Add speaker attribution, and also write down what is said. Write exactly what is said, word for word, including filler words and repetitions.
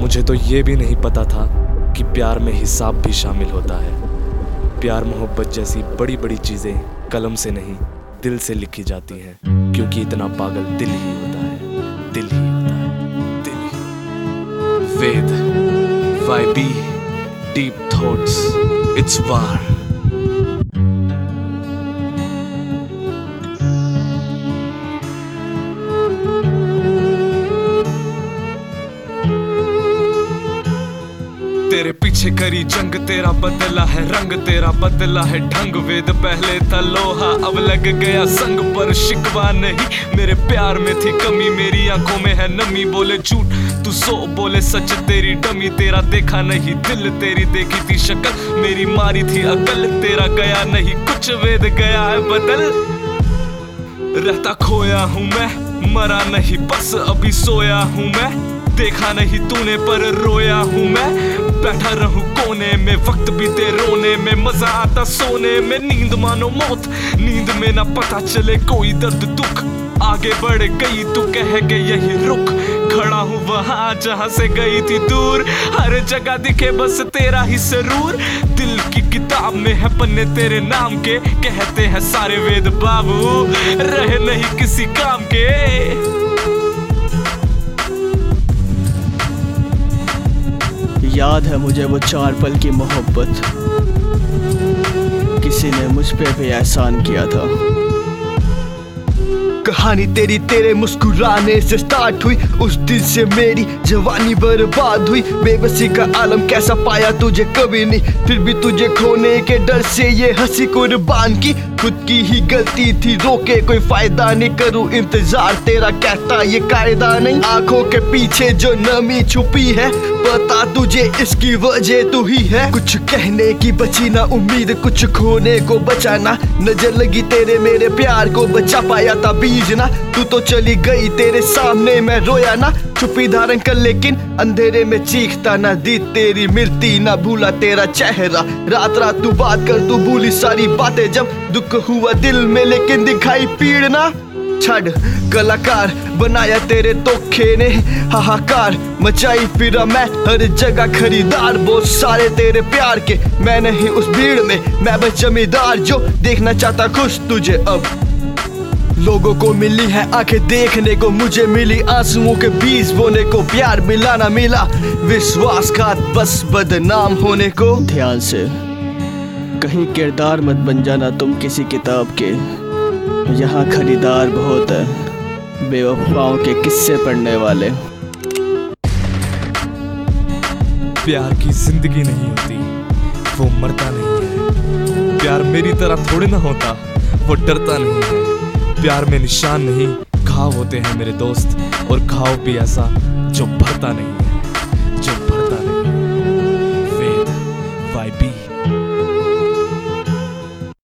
Speaker 1: मुझे तो ये भी नहीं पता था कि प्यार में हिसाब भी शामिल होता है। प्यार मोहब्बत जैसी बड़ी बड़ी चीज़ें कलम से नहीं दिल से लिखी जाती हैं, क्योंकि इतना पागल दिल ही होता है, दिल ही होता है, दिल ही। वेद, Y B, deep thoughts, it's war. तेरे पीछे करी जंग, तेरा बदला है रंग, तेरा बदला है ढंग। वेद पहले था लोहा, अब लग गया संग, पर शिकवा नहीं, मेरे प्यार में थी कमी, मेरी आंखों में है नमी। बोले झूठ तू सो, बोले सच तेरी डमी, तेरा देखा नहीं दिल, तेरी देखी थी शक्ल, मेरी मारी थी अकल, तेरा गया नहीं कुछ, वेद गया है बदल। रहता खोया हूँ मैं, मरा नहीं बस अभी सोया हूँ मैं, देखा नहीं तूने पर रोया हूँ मैं। बैठा रहूं कोने में, वक्त बीते रोने में, मजा आता सोने में, नींद मानो मौत, नींद में ना पता चले कोई दर्द दुख। आगे बढ़ गई तू कह के यही रुक, खड़ा हूँ वहां जहां से गई थी दूर, हर जगह दिखे बस तेरा ही सरूर। दिल की किताब में है पन्ने तेरे नाम के, कहते हैं सारे वेद बाबू रहे नहीं किसी काम के।
Speaker 2: याद है मुझे वो चार पल की मोहब्बत, किसी ने मुझ पे भी एहसान किया था। कहानी तेरी तेरे मुस्कुराने से स्टार्ट हुई, उस दिन से मेरी जवानी बर्बाद हुई। बेबसी का आलम कैसा पाया तुझे कभी नहीं, फिर भी तुझे खोने के डर से ये हंसी कुर्बान की। खुद की ही गलती थी, रोके कोई फायदा नहीं, करूं इंतजार तेरा कहता ये कायदा नहीं। आंखों के पीछे जो नमी छुपी है, पता तुझे इसकी वजह तू ही है। कुछ कहने की बची ना उम्मीद, कुछ खोने को बचाना, नजर लगी तेरे मेरे प्यार को बचा पाया था बीज ना। तू तो चली गई तेरे सामने मैं रोया ना, चुप्पी धारण कर लेकिन अंधेरे में चीखता ना। दी तेरी मिलती ना भूला तेरा चेहरा, रात रात तू बात कर तू भूली सारी बातें, जब दुख हुआ दिल में लेकिन दिखाई पीड़ ना। छड़ कलाकार बनाया तेरे धोखे ने, हाहाकार मचाई फिरा मैं हर जगह खरीदार। बहुत सारे तेरे प्यार के मैं नहीं उस भीड़ में, मैं बस जमींदार जो देखना चाहता खुश तुझे। अब लोगों को मिली है आंखें देखने को, मुझे मिली आंसुओं के बीज बोने को। प्यार मिला ना मिला विश्वासघात, बस बदनाम होने को। ध्यान से कहीं किरदार मत बन जाना तुम किसी किताब के, यहाँ खरीदार बहुत है बेवफाओं के किस्से पढ़ने वाले।
Speaker 1: प्यार की जिंदगी नहीं होती, वो मरता नहीं है। प्यार मेरी तरह थोड़ी ना होता, वो डरता नहीं है। प्यार में निशान नहीं घाव होते हैं मेरे दोस्त, और घाव भी ऐसा जो भरता नहीं है।